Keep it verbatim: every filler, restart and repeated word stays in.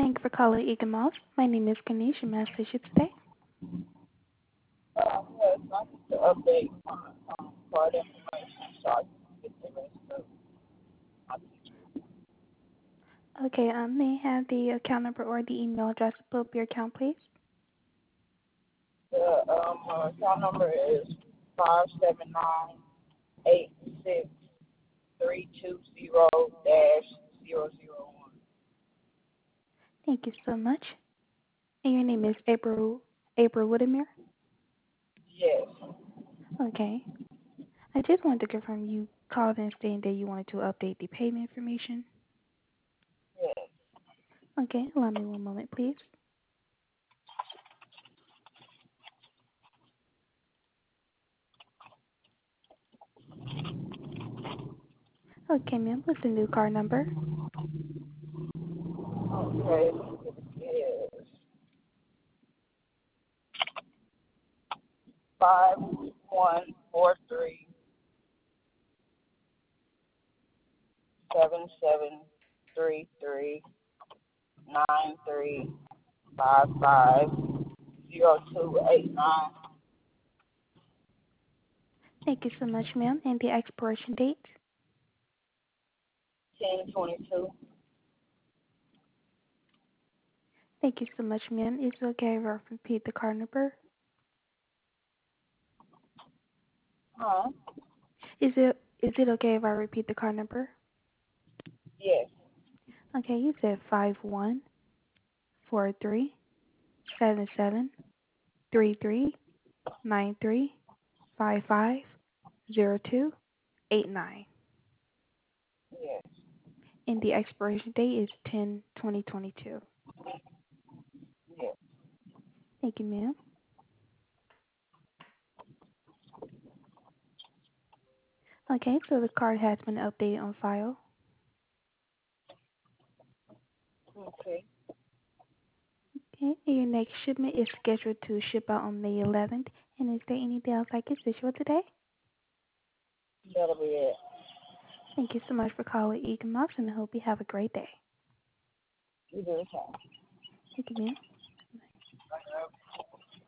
Thank you for calling Eagle Mouse. My name is Kanisha. May I assist you today? Um, yes, I need to update my um, card information so I can get the rest of my Okay, um, may I have the account number or the email address to pull up your account, please? The um, uh, account number is five seven nine eight six three two zero dash zero zero one. Thank you so much. And your name is April April Woodamere? Yes, Okay. I just wanted to confirm you called in saying that you wanted to update the payment information. yes. Okay, allow me one moment, please. Okay, ma'am, what's the new card number? Okay, it is five one four three seven seven three three nine three five five zero two eight nine. Thank you so much, ma'am. And the expiration date? ten twenty-two. Thank you so much, ma'am. Is it okay if I repeat the card number? Huh? Is it is it okay if I repeat the card number? Yes. Okay, you said five one four three seven seven three three nine three five five zero two eight nine. Yes. And the expiration date is ten twenty twenty two. Yes. Thank you, ma'am. Okay, so the card has been updated on file. Okay. Okay, and your next shipment is scheduled to ship out on May eleventh. And is there anything else I can assist you with today? That'll be it. Thank you so much for calling Eagle Mouse, and I hope you have a great day. You do the same. Thank you, ma'am.